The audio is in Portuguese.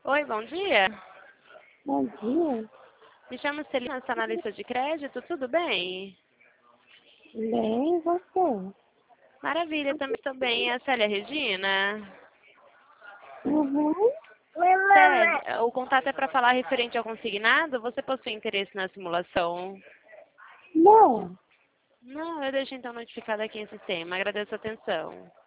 Oi, bom dia. Bom dia. Me chamo Celina, está na lista de crédito, tudo bem? Bem, e você? Maravilha, também estou bem. É a Célia Regina? Uhum. Célia, o contato é para falar referente ao consignado? Você possui interesse na simulação? Não. Não, eu deixo então notificado aqui em sistema. Agradeço a atenção.